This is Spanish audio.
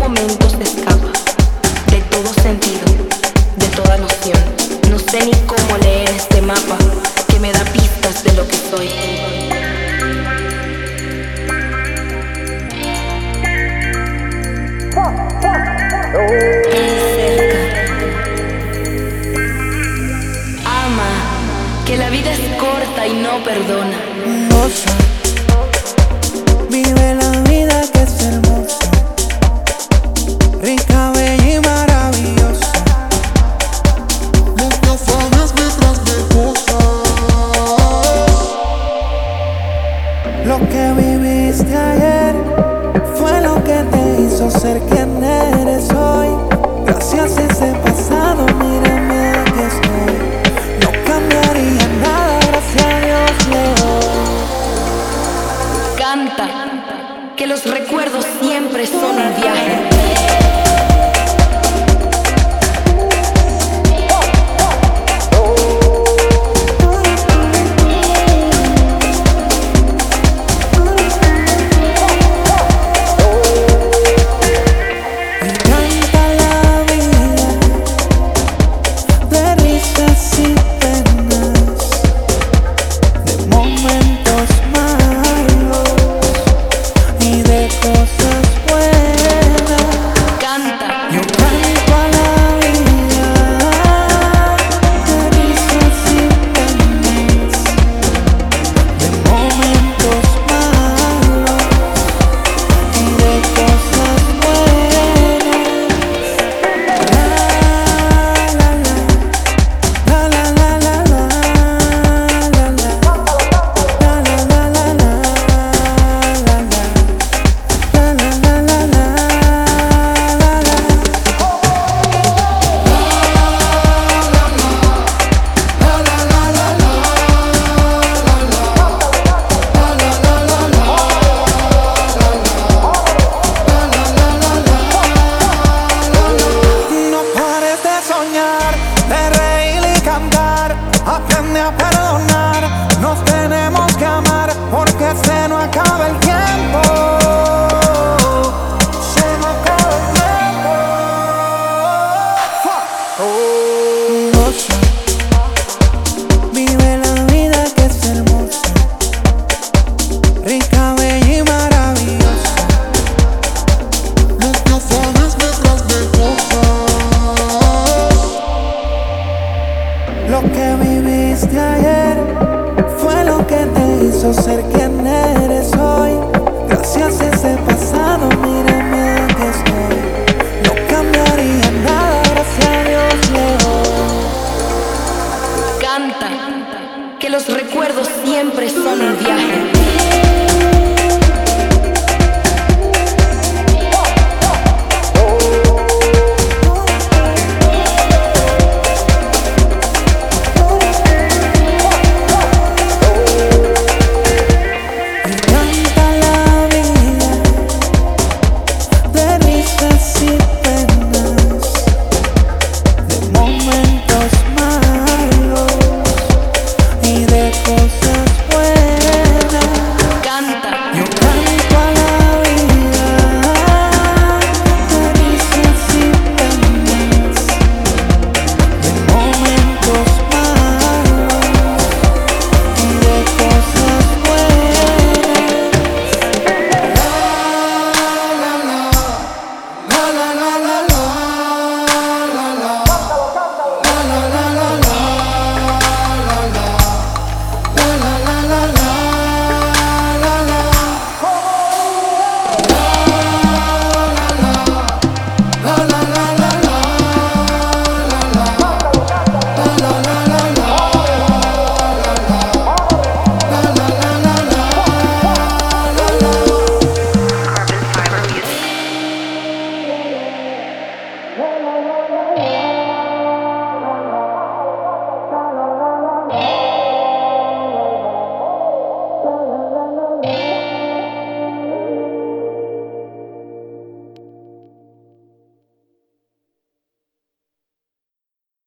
momento se escapa de todo sentido, de toda noción. No sé ni cómo leer este mapa que me da pistas de lo que soy. Ama, que la vida es corta y no perdona. Goza, vive la vida que es hermosa, rica, bella y maravillosa. Nunca falles mientras me gozas. Lo que viviste ayer fue lo que te hizo ser quien eres hoy. Gracias a ese pasado, mírame, aquí estoy. No cambiaría nada, gracias a Dios le doy. Canta, que los recuerdos siempre son un viaje.